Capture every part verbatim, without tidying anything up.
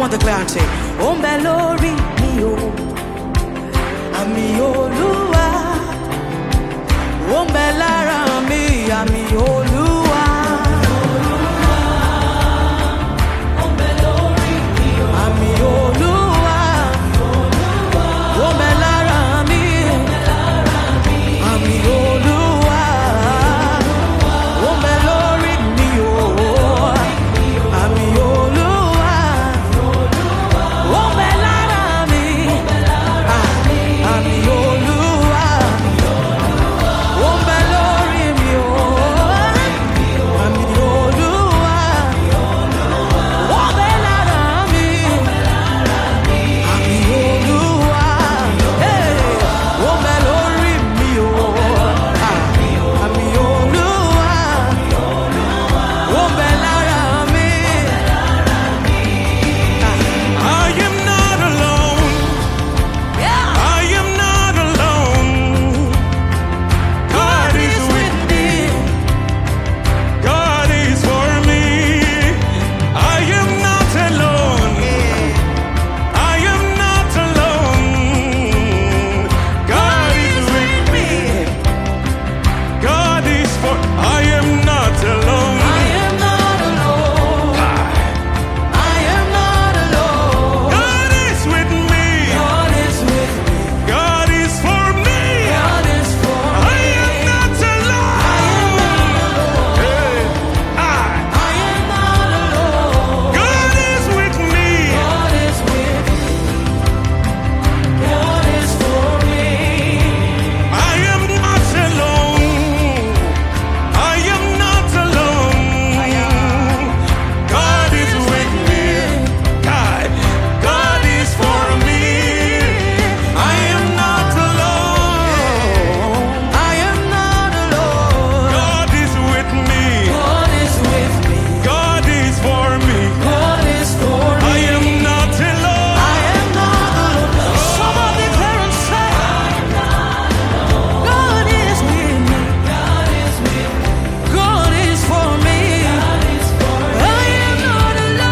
on, declare and say, O Melori mio, ami Olúwa, O Melara mi, ami Olúwa, O Melori mio, ami Olúwa, O Melara mi, ami Olúwa, O Melori mio, ami Olúwa, O Melara mi, ami Olúwa, O Melori mio, ami Olúwa, O Melara mi, ami Olúwa, hey, O Melori mio, ami Olúwa, O Melara mi. I am not alone. Yeah. I am not alone. God is with me. God is for me. I am not alone. I am not alone. God is with me. God is for. I am not alone. I am not alone. I am not alone. God is with me. God is with me. God is for me. God is for I me. am not alone. Hey, I. I am not alone. God is with me. God is with me. God is for me. I am not alone. I am not alone. God is with me. God, God is for me. I am not alone. I am not alone. God is with me. God is with me. God is for me. God is for me. I am not alone. I am not alone. Somebody declare and say, God is with me. God is with me. God is for me. God is for me. I am not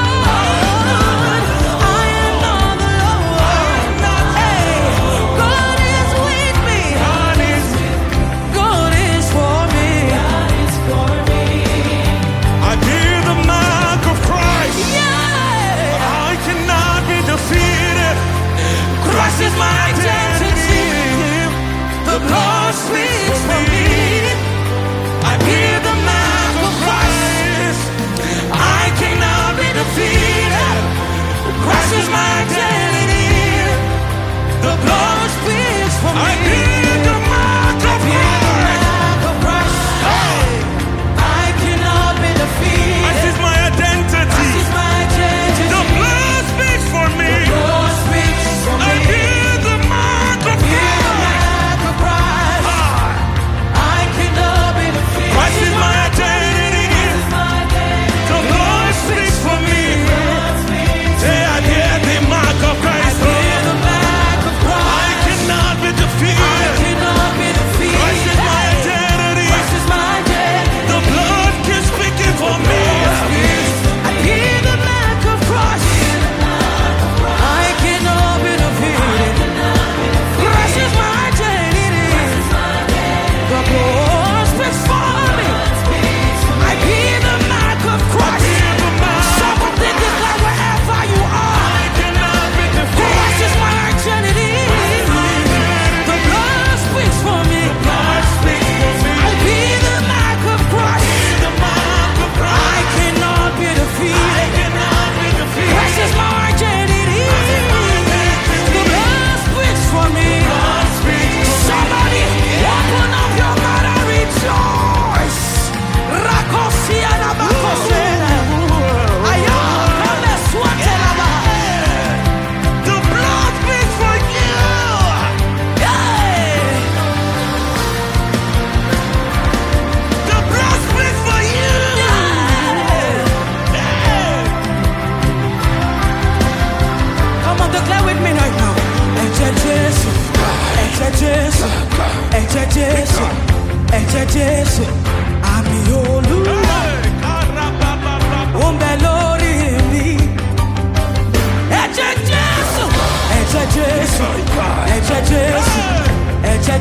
alone. I am not alone. Hey, God is with me. God is. God is for me. God is for me. I bear the mark of Christ. Yeah. I cannot be defeated. Christ is my identity. The blood speaks for me. I bear the mark of Christ. I cannot be defeated. Christ is my identity. The blood speaks for me. I bear the mark of Bear the Christ. mark of Christ. I cannot be defeated. Christ is my identity. Christ is my identity. The blood speaks for me. blood speaks for I me. bear the mark of Bear the Christ. mark of Christ. I cannot be defeated. Christ is my identity. The blood speaks for me. Say I bear the mark of Christ. Bear the mark of Christ. I cannot be I defeated. cannot be defeated. Christ is my identity. Christ is my identity. The blood keeps speaking for me. I bear the mark of Christ. I cannot be defeated. Christ is my identity. The blood speaks for me. I bear the mark of Christ. Somebody declare wherever you are. I cannot be defeated. Christ is my identity. The blood speaks for me. God speaks for me. I bear the mark of Christ. The mark of Christ. I cannot be I defeated. cannot be defeated. Christ is my identity. The blood speaks for me. God speaks for me. Somebody open up your mouth and rejoice. Rakosia na bakosena. Aya kame swatela ba. The blood speaks for you. Yeah. The blood speaks for you. Come on, declare with me right now. Ẹ̀jẹ̀ Jésù, ẹ̀jẹ̀ Jésù, ẹ̀jẹ̀ Jésù, ẹ̀jẹ̀ Jésù, àmì Olúwa. Hey, karabababa. Ó ń bẹ lórí mi.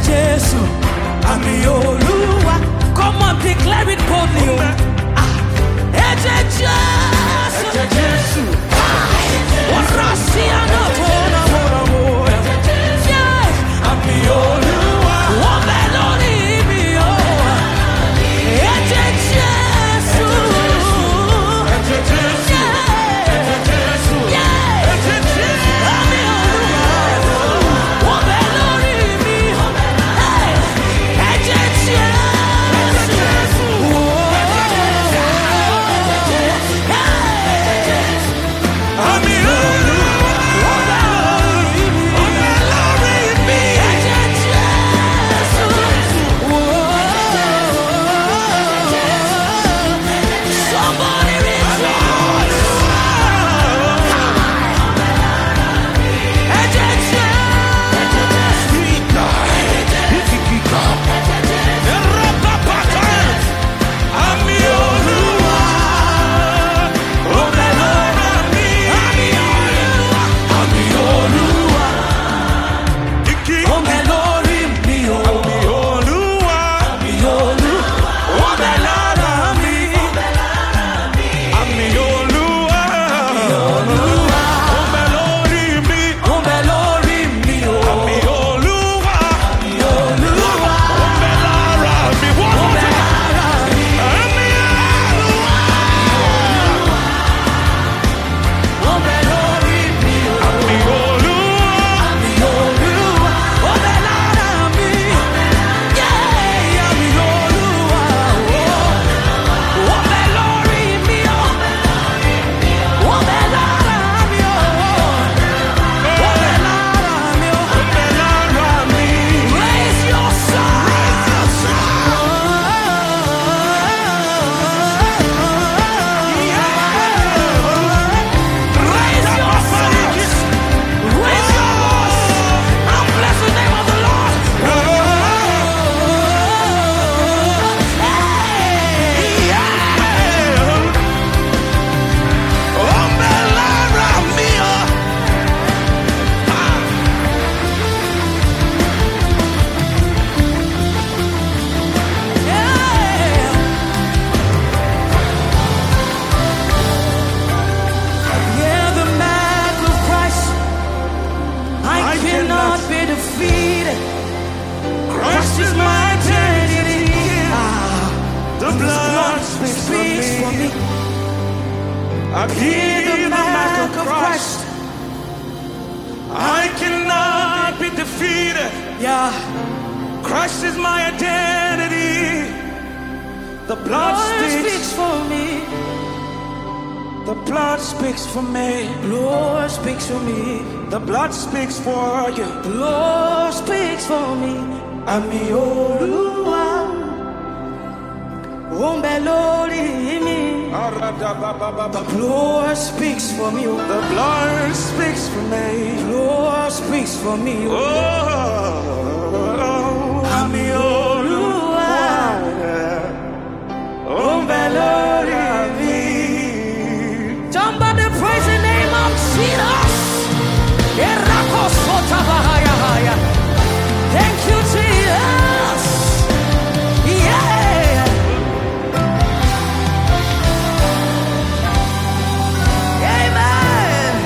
Jésù, àmì Olúwa. Come on, declare it boldly. Oh. Ah, ẹ̀jẹ̀ Jésù, ẹ̀jẹ̀ Jésù. Wọ́n rà sí àná tó náà mọ́ra mọ́. Yeah, àmì Olúwa. Wọ́n bẹ lórí mi o. Ẹ̀jẹ̀ Jésù, ẹ̀jẹ̀ Jésù, ẹ̀jẹ̀ Jésù, ẹ̀jẹ̀ Jésù. Àmì Olúwa. Wọ́n bẹ lórí mi. Ẹ̀jẹ̀ Jésù. I hear the mark of Christ. I cannot be defeated. Yeah. Christ is my identity. The blood Lord speaks. speaks for me. The blood speaks for me. Lord speaks for me. The blood speaks for you. Lord speaks for me. Àmì Olúwa. Ó ń bẹ lórí mi. The Lord speaks for me. The blood speaks for me. Lord speaks for me. Oh, àmì Olúwa. Ó ń bẹ lórí mi. Somebody praise the name of Jesus. Thank you, Jesus. Yeah. Amen.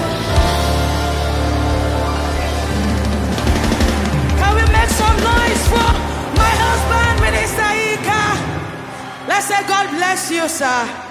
Can we make some noise for my husband, Minister Ika? Let's say God bless you, sir.